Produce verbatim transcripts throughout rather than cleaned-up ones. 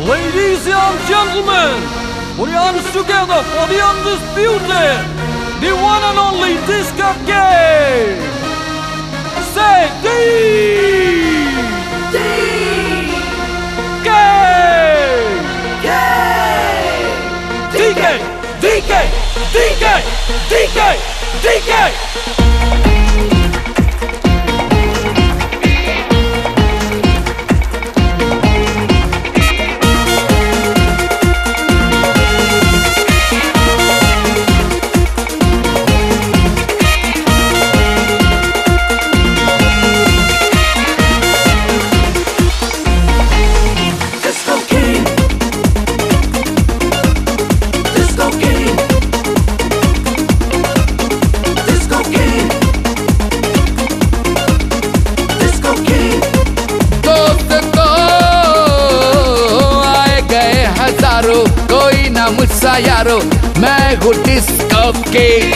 Ladies and gentlemen, put your hands together for the undisputed, the one and only Disco King. Say D! D! K! K! D K! D K! D K! D K! D K! कोई ना मुझसा यारो, मैं हूँ disco king.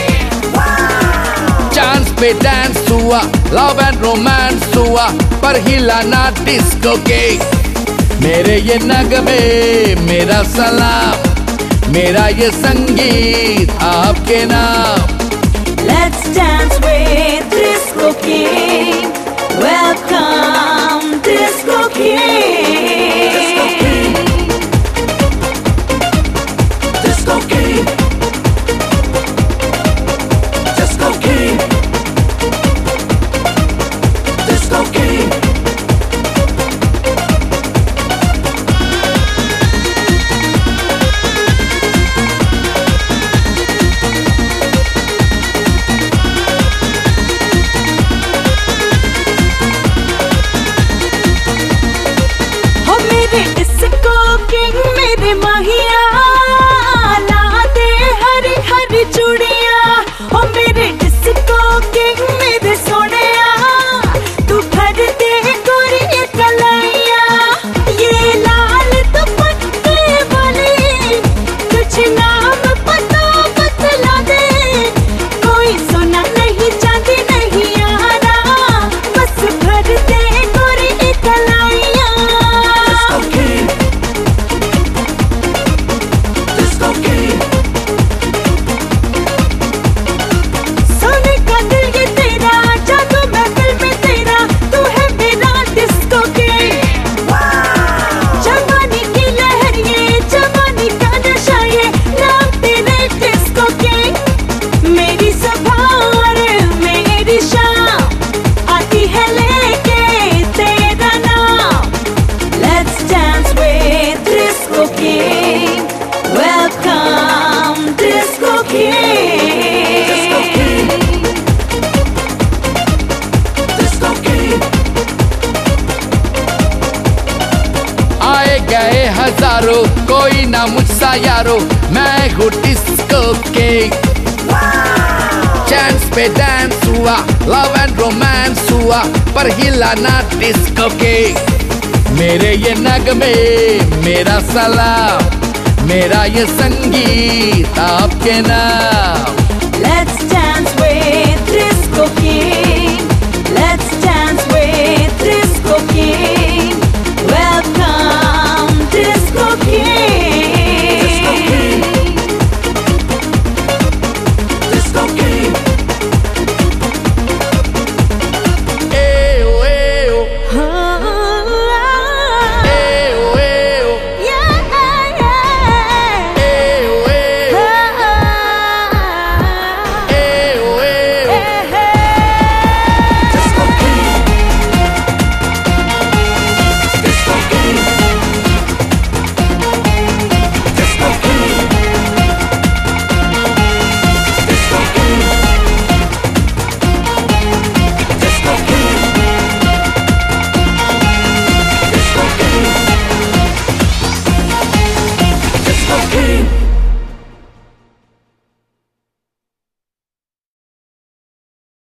Chance पे dance हुआ, love and romance हुआ, पर हिला ना डिस्को किंग। मेरे ये नगमे मेरा सलाम, मेरा ये संगीत आपके नाम। Let's dance with Disco King. Welcome Disco King. Disco King. Disco King. Disco King. Disco King. Oh, मेरे Disco King, मेरे माहिया चूड़िया। ओ मेरे डिस्को किंग मेरे सोनिया, तू भर दे गोरी कलाइया। ये लाल दुपट्टे वाली कुछ नाम पता बतला दे। कोई सोना नहीं चांदी नहीं यारा, बस भर दे गोरी कलाइया। Disco King. Disco King. गए हजारों, कोई ना मुझसा यारो, मैं हूँ डिस्को किंग। चांस पे डांस हुआ, लव एंड रोमांस हुआ, पर हिला ना डिस्को किंग। मेरे ये नगमे मेरा सलाम, मेरा ये संगीत आपके नाम।